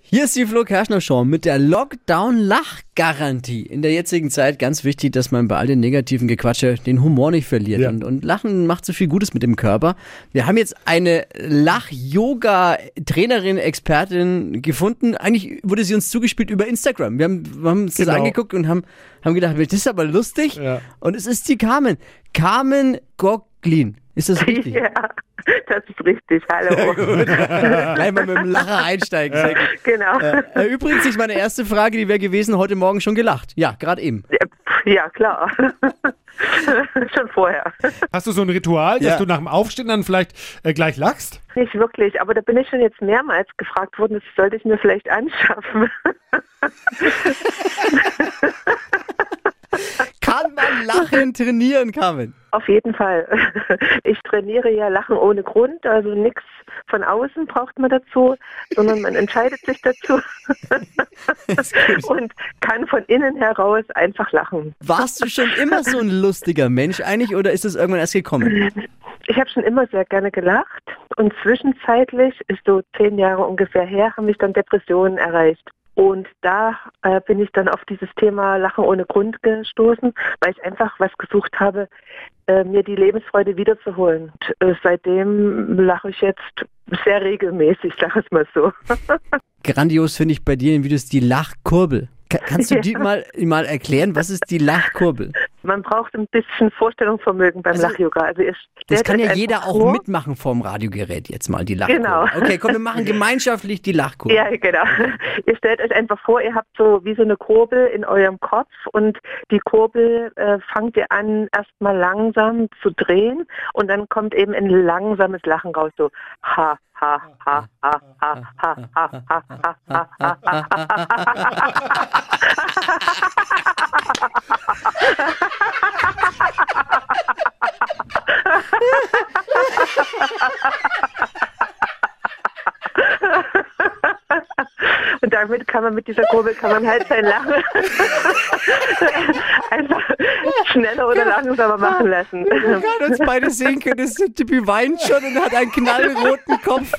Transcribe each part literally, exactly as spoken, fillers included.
Hier ist die Flo Kerschner Show mit der Lockdown-Lachgarantie. In der jetzigen Zeit ganz wichtig, dass man bei all den negativen Gequatsche den Humor nicht verliert. Ja. Und, und Lachen macht so viel Gutes mit dem Körper. Wir haben jetzt eine Lach-Yoga-Trainerin, Expertin gefunden. Eigentlich wurde sie uns zugespielt über Instagram. Wir haben, wir haben uns genau. das angeguckt und haben, haben gedacht, das ist aber lustig. Ja. Und es ist die Carmen. Carmen Gocklin. Ist das richtig? Ja, das ist richtig. Hallo. Gleich mal mit dem Lacher einsteigen. Ja. Genau. Äh, übrigens ist meine erste Frage, die wäre gewesen, heute Morgen schon gelacht. Ja, gerade eben. Ja, klar. Schon vorher. Hast du so ein Ritual, dass ja. du nach dem Aufstehen dann vielleicht äh, gleich lachst? Nicht wirklich, aber da bin ich schon jetzt mehrmals gefragt worden, das sollte ich mir vielleicht anschaffen. Kann man Lachen trainieren, Carmen? Auf jeden Fall. Ich trainiere ja Lachen ohne Grund, also nichts von außen braucht man dazu, sondern man entscheidet sich dazu und kann von innen heraus einfach lachen. Warst du schon immer so ein lustiger Mensch eigentlich oder ist das irgendwann erst gekommen? Ich habe schon immer sehr gerne gelacht und zwischenzeitlich, ist so zehn Jahre ungefähr her, haben mich dann Depressionen erreicht. Und da äh, bin ich dann auf dieses Thema Lachen ohne Grund gestoßen, weil ich einfach was gesucht habe, äh, mir die Lebensfreude wiederzuholen. Und, äh, seitdem lache ich jetzt sehr regelmäßig, sag es mal so. Grandios finde ich bei dir in Videos die Lachkurbel. Kannst du ja. die mal, mal erklären, was ist die Lachkurbel? Man braucht ein bisschen Vorstellungsvermögen beim also, Lach-Yoga. Also das kann ja jeder auch vor. mitmachen vorm Radiogerät jetzt mal, die Lachkurbel. Genau. Okay, komm, wir machen gemeinschaftlich die Lachkurbel. Ja, genau. Ihr stellt euch einfach vor, ihr habt so wie so eine Kurbel in eurem Kopf und die Kurbel äh, fangt ihr an, erstmal langsam zu drehen und dann kommt eben ein langsames Lachen raus, so ha, ha, ha, ha, ha, ha, ha, ha, ha, ha, ha, und damit kann man mit dieser Kurbel kann man halt sein Lachen einfach schneller oder langsamer machen lassen. Wir können uns beide sehen können, das Tippi weint schon und hat einen knallroten Kopf.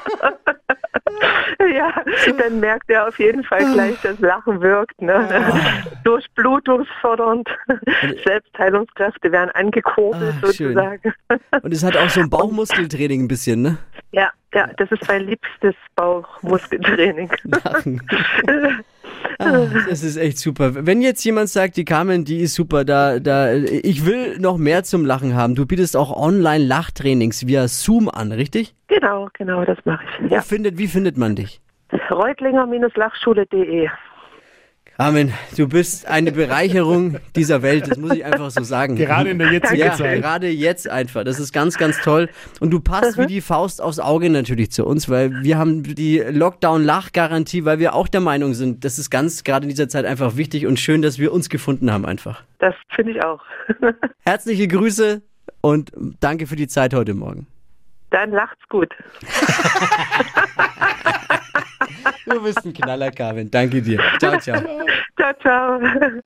Ja, dann merkt er auf jeden Fall gleich, dass Lachen wirkt. Ne? Durchblutungsfördernd, Selbstheilungskräfte werden angekurbelt ah, sozusagen. Schön. Und es hat auch so ein Bauchmuskeltraining ein bisschen, ne? Ja, ja, das ist mein liebstes Bauchmuskeltraining. Lachen. Ah, das ist echt super. Wenn jetzt jemand sagt, die Carmen, die ist super, da, da, ich will noch mehr zum Lachen haben. Du bietest auch Online-Lachtrainings via Zoom an, richtig? Genau, genau, das mache ich. Ja. Wo findet, wie findet man dich? reutlinger Lachschule punkt de. Carmen, du bist eine Bereicherung dieser Welt, das muss ich einfach so sagen. Gerade in der jetzigen ja, Zeit. Gerade jetzt einfach, das ist ganz, ganz toll. Und du passt mhm. wie die Faust aufs Auge natürlich zu uns, weil wir haben die Lockdown-Lachgarantie, weil wir auch der Meinung sind, das ist ganz gerade in dieser Zeit einfach wichtig und schön, dass wir uns gefunden haben einfach. Das finde ich auch. Herzliche Grüße und danke für die Zeit heute Morgen. Dann lacht's gut. Du bist ein Knaller, Carmen. Danke dir. Ciao, ciao. Ciao, ciao.